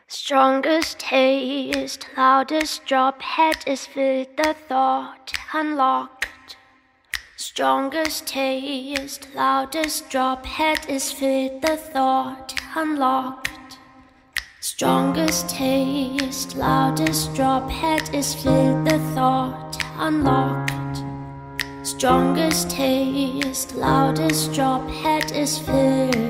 Strongest taste, loudest drop, head is with the thought unlocked. Strongest taste, loudest drop, head is with the thought unlocked. Strongest taste, loudest drop, head is with the thought unlocked. Strongest taste, loudest drop, head is filled.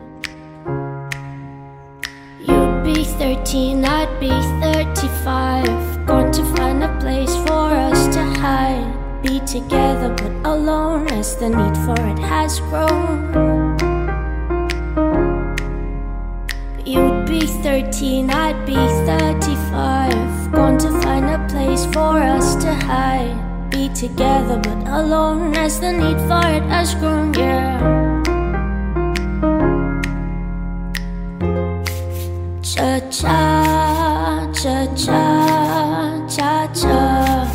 You'd be 13, I'd be 35. Gone to find a place for us to hide. Be together but alone as the need for it has grown. You'd be 13, I'd be 35. Gone to find a place for us to hide. Be together but alone as the need for it has grown, yeah. Cha-cha, cha-cha, cha-cha.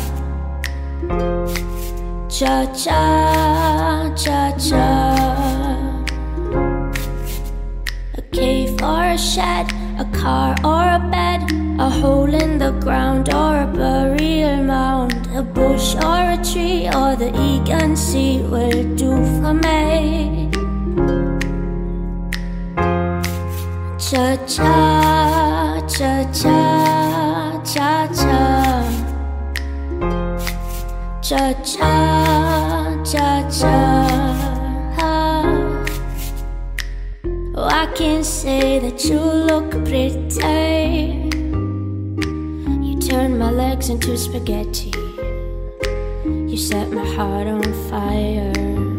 Cha-cha, cha-cha. A cave or a shed, a car or a bed, a hole in the ground or a burial mound, a bush or a tree or the Aegean Sea will do for me. Cha-cha, cha-cha, cha-cha. Cha-cha, cha-cha. Oh, I can say that you look pretty. You turn my legs into spaghetti. You set my heart on fire.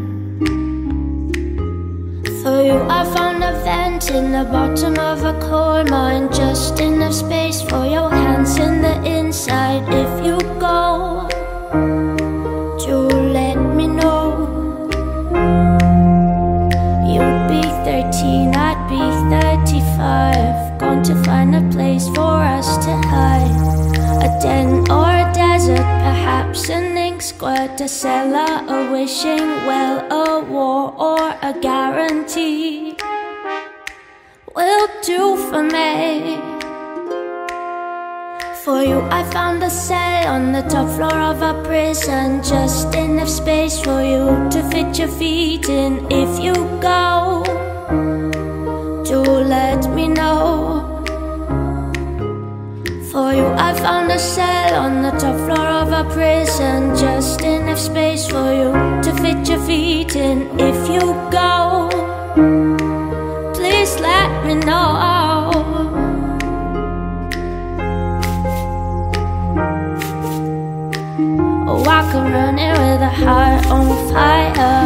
For you I found a vent in the bottom of a coal mine. Just enough space for your hands in the inside. If you go, do let me know. You'd be 13, I'd be 35. Gone to find a place for us to hide. A den or a desert, perhaps an ink squirt, a cellar, a wishing well, a war or a guarantee will do for me. For you I found a cell on the top floor of a prison. Just enough space for you to fit your feet in. If you go, do let me know. For you I found a cell on the top floor of a prison. Just enough space for you to fit your feet in. If you go, please let me know. Oh, I come running with a heart on fire.